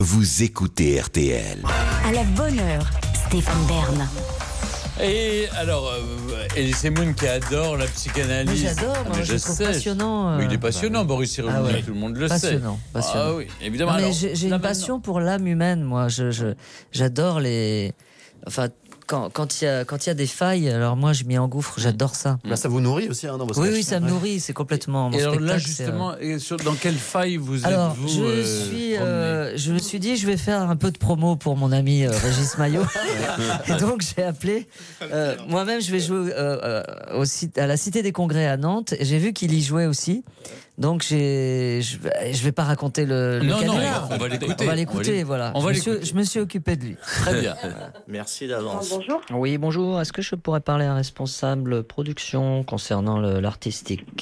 Vous écoutez RTL. À la bonne heure, Stéphane Bern. Et alors, Elie Moon qui adore la psychanalyse. Mais j'adore, moi, je trouve passionnant. Mais il est passionnant, Boris Cyrulnik, ouais. tout le monde le Passionnant. Ah oui, évidemment. Non, mais Alors, j'ai une passion pour l'âme humaine, moi. J'adore les. Enfin, quand il y a des failles, alors moi je m'y engouffre, j'adore ça. Bah, ça vous nourrit aussi dans vos Oui, sketchs. oui, ça me nourrit, c'est complètement. Mon et alors là, spectacle, justement, dans quelle faille vous alors, êtes-vous je me suis dit, je vais faire un peu de promo pour mon ami Régis Maillot. Et donc, j'ai appelé. Moi-même, je vais jouer à la Cité des Congrès à Nantes. Et j'ai vu qu'il y jouait aussi. Donc, je vais pas raconter le canular. On va l'écouter. On va l'écouter, voilà. Je me suis occupé de lui. Très bien. Merci d'avance. Bonjour. Oui, bonjour. Est-ce que je pourrais parler à un responsable production concernant l'artistique ?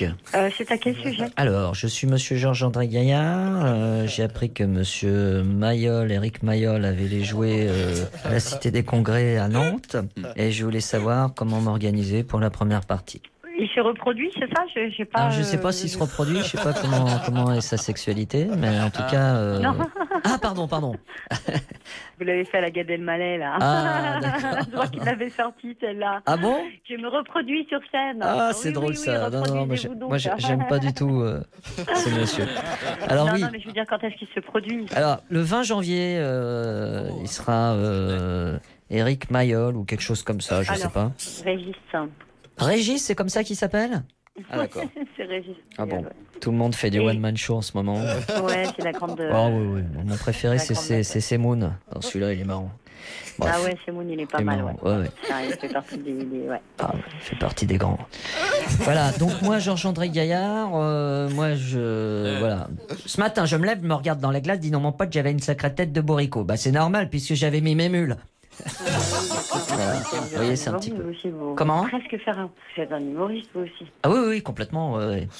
C'est à quel sujet? Alors, je suis monsieur Georges-André Gaillard. J'ai appris que monsieur Mayol, Éric Mayol, avait les jouets à la Cité des Congrès à Nantes. Et je voulais savoir comment m'organiser pour la première partie. Il se reproduit, c'est ça? J'ai pas. Alors, je ne sais pas s'il se reproduit, je ne sais pas comment est sa sexualité, mais en tout cas... Non. Ah, pardon. Vous l'avez fait à la Gad Elmaleh, là. Ah, d'accord. Je vois qu'il l'avait sorti, celle-là. Ah bon? Je me reproduis sur scène. Ah, c'est oui, drôle oui, ça. Non, reproduisez-vous donc. moi j'aime pas du tout ce monsieur. Alors non, oui. non, mais je veux dire, quand est-ce qu'il se produit? Alors, le 20 janvier, il sera Éric Mayol ou quelque chose comme ça, je sais pas. Régis. Régis, c'est comme ça qu'il s'appelle? Ah d'accord. C'est Régis. Ah bon. Tout le monde fait du one-man show en ce moment. Ouais, c'est la grande... Oh oui. Mon préféré, c'est Semoun. Non, celui-là, il est marrant. Bref. Ah ouais, Semoun, il est pas Il est mal, marrant. ouais. Ouais. Ah, il fait partie des... Ouais. Ah, il fait partie des grands. Voilà, donc moi, Georges-André Gaillard, voilà. Ce matin, je me lève, me regarde dans la glace, dis non, mon pote, j'avais une sacrée tête de bourricot. Bah, c'est normal, puisque j'avais mis mes mules. Voilà. Vous voyez, c'est un petit peu. Aussi, vous. Comment? Presque faire un... Vous êtes un humoriste, vous aussi. Ah oui, complètement. Ouais.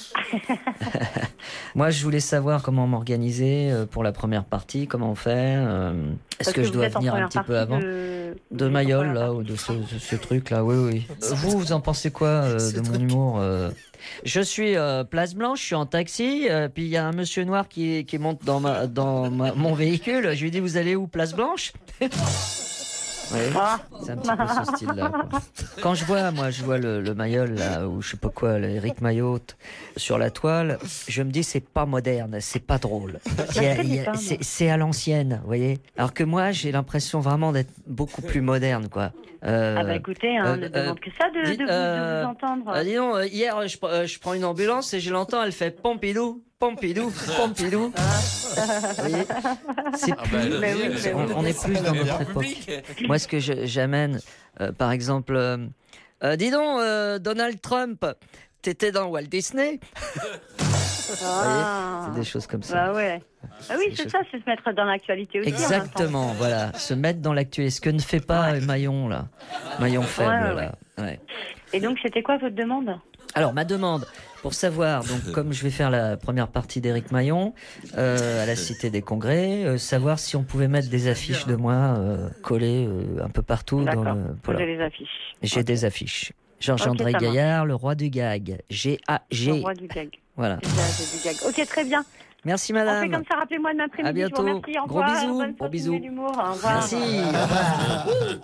Moi, je voulais savoir comment m'organiser pour la première partie, comment faire. Est-ce que je dois venir un petit peu avant de Mayol, là, ou de ce truc-là? Oui. Vous en pensez quoi de mon humour Je suis Place Blanche, je suis en taxi, puis il y a un monsieur noir qui monte dans mon véhicule. Je lui dis, vous allez où, Place Blanche? Oui, c'est un petit peu ce style-là, quoi. Quand je vois le Mayol, là, ou je sais pas quoi, Éric Mayol, sur la toile, je me dis, c'est pas moderne, c'est pas drôle. C'est à l'ancienne, vous voyez. Alors que moi, j'ai l'impression vraiment d'être beaucoup plus moderne, quoi. Ah bah écoutez, ne demande que ça de vous entendre. Dis donc, hier, je prends une ambulance et je l'entends, elle fait Pompidou. Pompidou. Vous voyez, c'est plus, on est plus dans notre époque. Moi, ce que j'amène, par exemple, dis donc, Donald Trump, t'étais dans Walt Disney. Vous voyez, c'est des choses comme ça. Bah ouais. Ah oui, c'est ça, c'est se mettre dans l'actualité aussi. Exactement, voilà, se mettre dans l'actualité. Ce que ne fait pas Maillon, là. Maillon faible, là. Ouais. Et donc, c'était quoi votre demande? Alors, ma demande, pour savoir, donc, comme je vais faire la première partie d'Éric Maillon à la Cité des Congrès, savoir si on pouvait mettre des affiches de moi collées un peu partout. D'accord, voilà. vous avez des affiches. J'ai des affiches. Georges-André Gaillard, le roi du gag. G-A-G. Le roi du gag. Voilà. Du gag. Ok, très bien. Merci, On madame. fait comme ça, rappelez-moi demain après-midi. À bientôt. Je vous remercie. Au Gros revoir. bisous. Bonne Gros bisous. continuité d'humour. Au revoir. Merci. Au revoir.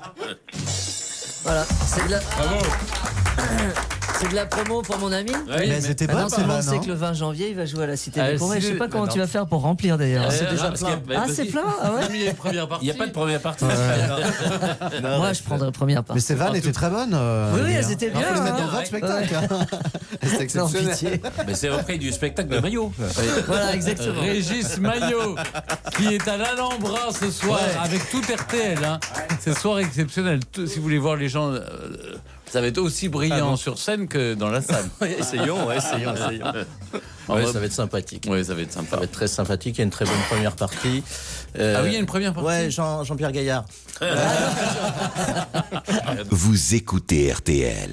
Voilà, c'est de la promo pour mon ami. Mais elles étaient Maintenant, pas tout le monde mal, sait non que le 20 janvier, il va jouer à la Cité des Ah, Congrès. si, Je sais pas comment non. tu vas faire pour remplir d'ailleurs. C'est déjà plein. Ah, c'est plein. Ah ouais. Il y a une première partie. Il n'y a pas de première partie. Moi, je prendrais première partie. Mais ces vannes étaient très bonnes. Oui, hier. elles étaient Il bien. faut les mettre dans hein. votre spectacle. C'est Non, exceptionnel. pitié. Mais c'est repris du spectacle de Maillot. Voilà, exactement. Régis Maillot, qui est à l'Alhambra ce soir avec tout RTL. Hein. C'est ce soir exceptionnel. Si vous voulez voir les gens, ça va être aussi brillant sur scène que dans la salle. Essayons. Ouais, ça va être sympathique. Oui, ça va être sympa. Ça va être très sympathique. Il y a une très bonne première partie. Ah oui, il y a une première partie. Ouais, Jean-Pierre Gaillard. Vous écoutez RTL.